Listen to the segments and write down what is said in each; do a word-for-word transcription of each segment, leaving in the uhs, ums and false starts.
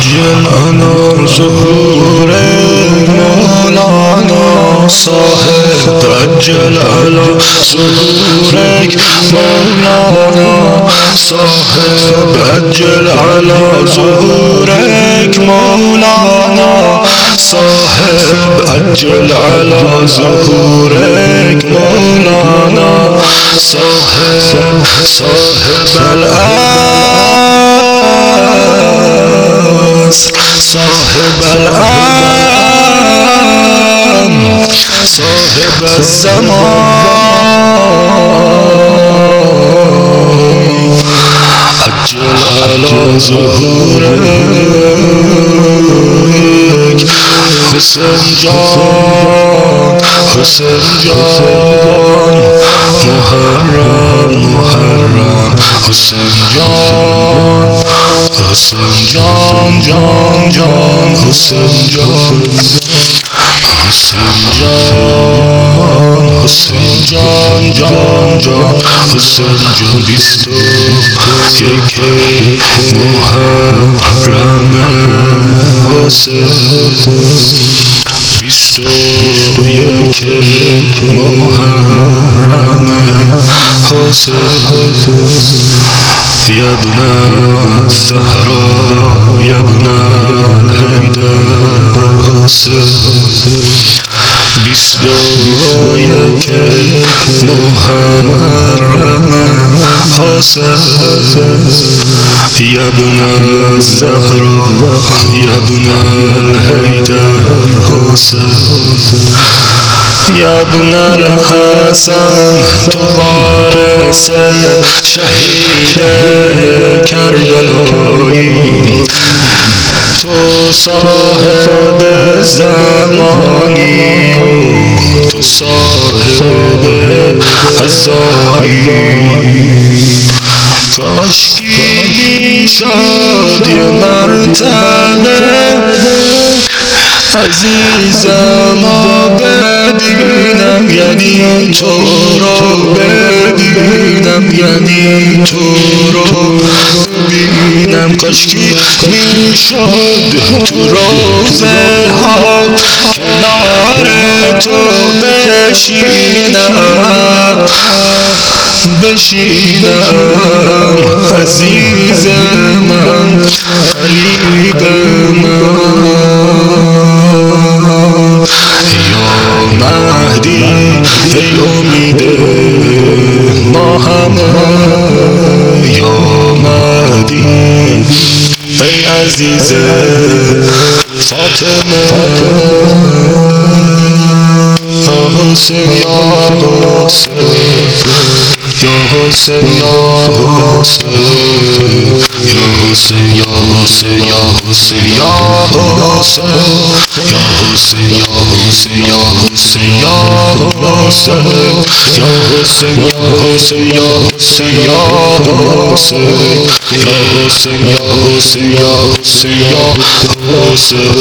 عجل على ظهور مولانا صاحب عجل على ظهورك مولانا صاحب عجل على ظهورك مولانا صاحب عجل على ظهورك مولانا صاحب صاحب الأصل صاحب الأمر صاحب الزمان عجل على ظهورك حسین جان حسین جان محرم محرم حسین جان حسین جان جان جان حسین جان حسین جان حسین جان جان جان حسین جان بیست و یک محرم حسین بیست و یک محرم حسین یا ابن الزهرا یا ابن الحیدر حسین بیست و یک محرم حسین یا ابن الزهرا یا ابن الحیدر حسین یا ابن الحسن تو وارث شهید کربلایی تو صاحب زمانی تو صاحب عزایی کاشکی میشد یه مرتبه عزیزم ببینم یعنی تو رو ببینم یعنی تو رو ببینم کاشکی میشد تو روزه ها کنار تو بشینم بشینم عزیز من حبیب من یا مهدی ای امید ما همه یا مهدی ای عزیز فاطمه حسین یا حسین یا حسین یا حسین یا حسین یا حسین یا حسین یا حسین یا حسین یا حسین یا حسین یا حسین یا حسین یا حسین یا حسین یا حسین یا حسین یا حسین یا حسین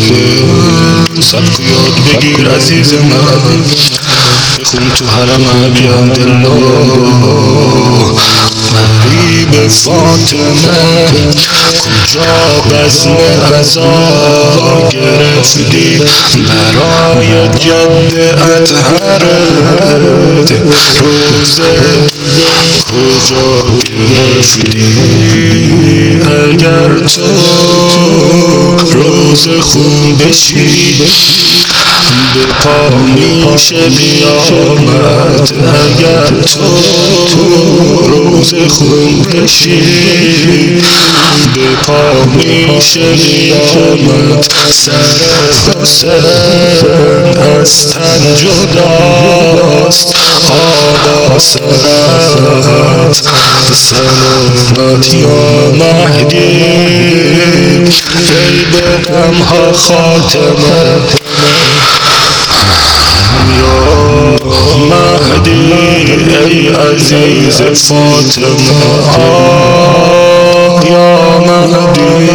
سبک یاد بگیر عزیز من بخون تو حرم عبیدالله غریب فاطمه کجا بزم عزا گرفتی برای جد اطهرت روزه کجا گرفتی اگر تو روز خون بشی به پا میشه قیامت اگر تو روز خون بشی به پا میشه قیامت سر حسین از تن جداست آبا سرت سلامت یا مهدی ای به غمها خاتمه یا مهدی ای عزیز فاطمه آه یا مهدی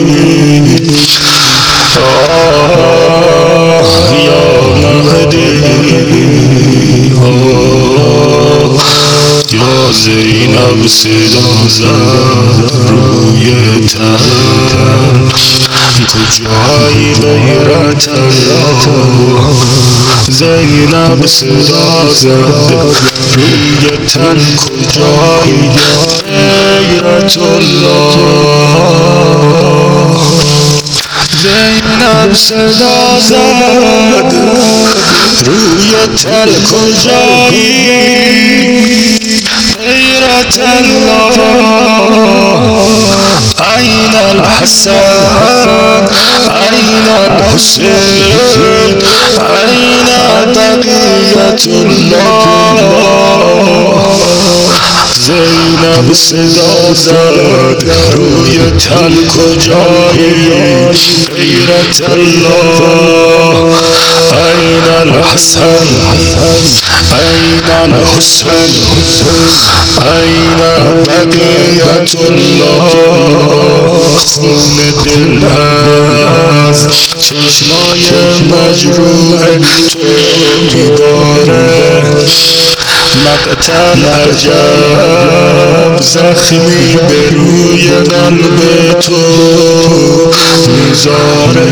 آه یا مهدی آه یا زینب صدا زد روی تن کجایی غیرت الله زینب صدا زد روی تن کجایی غیرت الله زینب صدا زد روی تن کجایی غیرت الله أين الحسن أين الحسين أين بقية الله زینب صدا زد روی تن کجایی غیرت الله أين الحسن أين الحسين أين بقية الله خون دل هست چشمای مجروح تو میباره مقتل عجب زخمی به روی قلب تو میذاره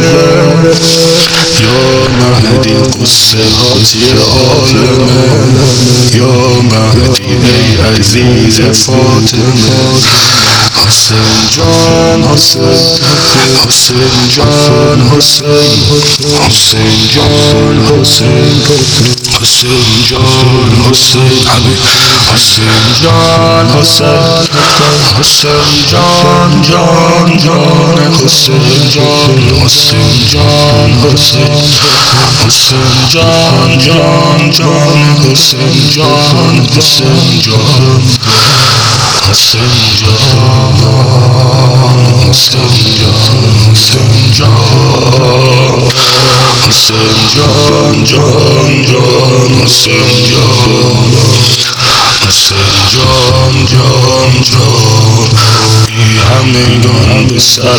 یا مهدی قصه هاتی عالمه یا مهدی ای عزیز فاطمه حسین جان حسین حسین جان حسین حسین جان حسین حسین جان حسین حسین جان حسین حسین جان جان جان حسین جان حسین جان حسین حسین جان جان جان حسین جان حسین جان حسین جان حسین جان حسین جان حسین جان جان جان حسین جان حسین جان جان جان بی همگان به سر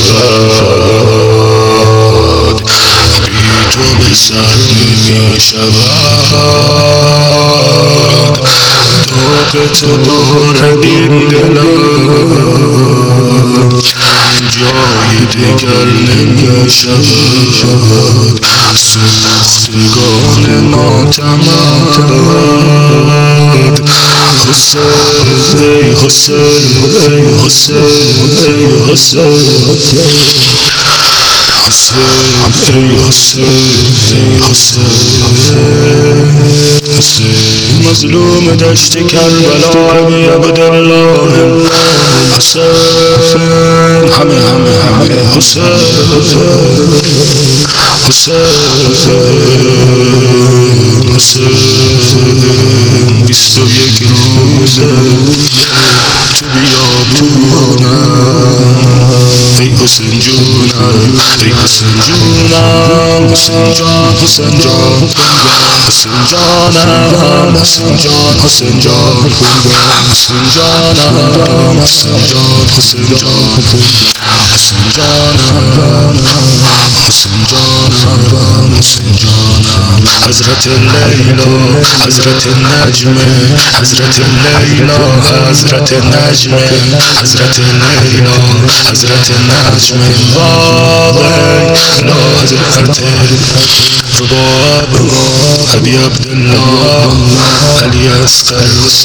شود بی تو به سر نمی شود داغ تو دارد این دلم جای دیگر نمی شود سوختگان ناتمد حسین ای حسین ای حسین ای حسین حسین ای حسین ای حسین حسین مظلوم دشت کربلا ابی عبدالله حسین همه همه همه حسین حسین حسین بیست و یک روزه تو بیابونم ای حسین جونم ای حسین جونم حسین جان حسین جان حسین جانم حسین جان حسین جان حسین جانم حسین جان حسین جان حسین جانم حسین جانم حسین جانم حضرت لیلا حضرت نجم حضرت لیلا حضرت نجم حضرت لیلا حضرت نجم واقعی لا حضرت رباب ابی عبدالله علی اصغر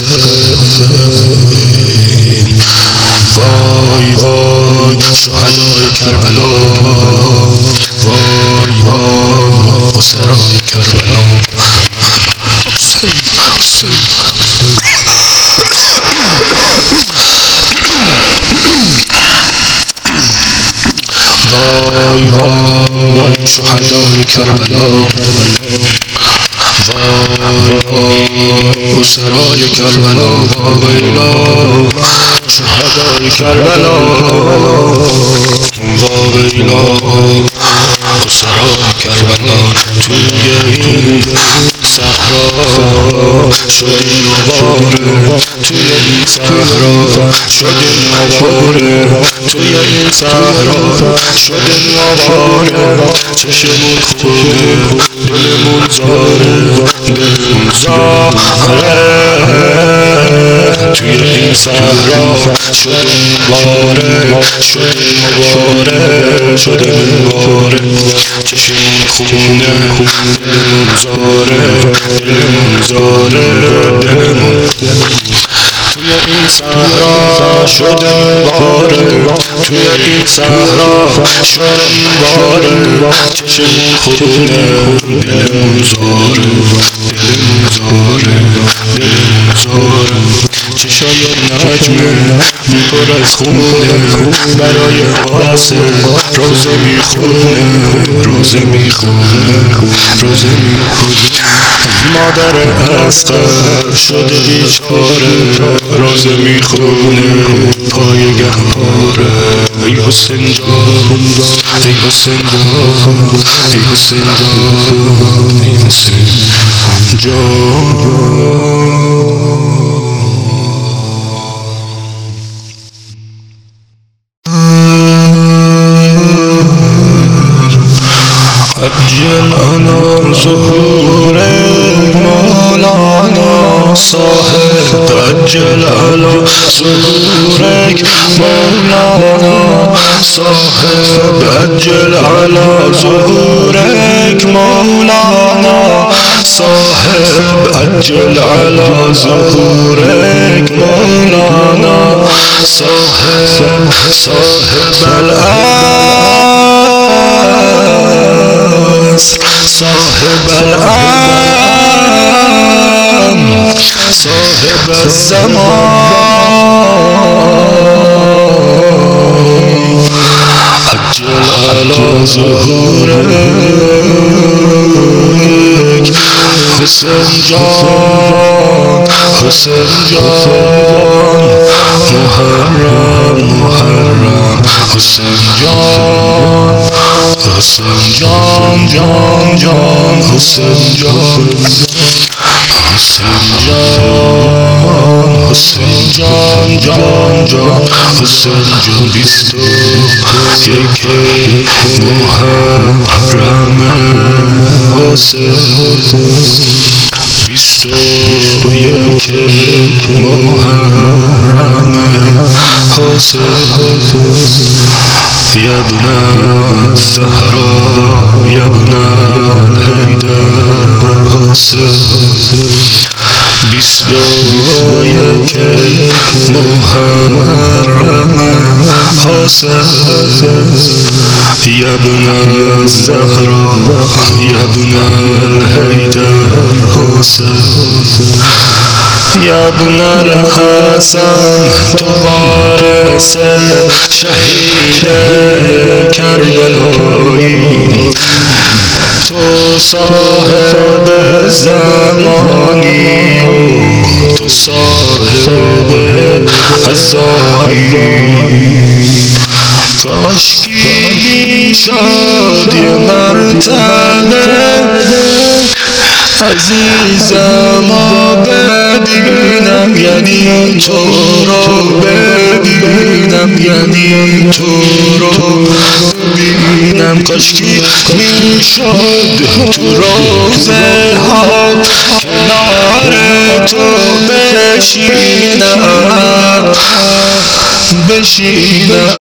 حسین وای وای شهدای کربلا وای وای اسرای کربلا حسین حسین وای وای شهدای کربلا وای وای اسرای کربلا وایلا شهدای کربلا وایلا اسرای کربلا توی این صحرا شدیم دوباره توی این صحرا شدیم دوباره توی این صحرا شدیم دوباره چشمون خونه دلمون زاره دلمون زاره توی این صحرا شدیم باره شدیم باره شدیم باره چشمون خونه دلمون زاره دلمون زاره دلمون توی این صحرا شدیم باره توی این صحرا شدیم باره چشمون خونه دلمون زاره دلمون زاره دلمون زاره چشای نجمه پر از خونه برای قاسم روزه میخونه روزه میخونه روزه میخونه مادر اصغر شده بیچاره روزه میخونه پایگه پاره ای حسین جان ای حسین جان ای حسین جان ای حسین جان عجل على ظهورك مولانا صاحب عجل على ظهورك مولانا صاحب عجل على ظهورك مولانا صاحب عجل على ظهورك مولانا صاحب صاحب الأمر صاحب الأمر صاحب الزمان عجل على ظهورك حسین جان حسین جان محرم محرم حسین جان حسین جان جان جان حسین جان حسین جان حسین جان جان جان حسین جان بیست و یک محرم حسین بیست و یک محرم حسین يا ابن الزهراء يا ابن الهيدر حسين بیست و یک محرم حسین يا ابن الزهراء يا ابن الهيدر حسين يا ابن الحسن تو وارث شهید کربلایی تو صاحب زمانی تو صاحب عزایی کاشکی میشد یه مرتبه عزیزم ببینم یعنی تو رو ببینم یعنی تو رو ببینم کاشکی میشد تو روزه ها کنار تو بشینم بشینم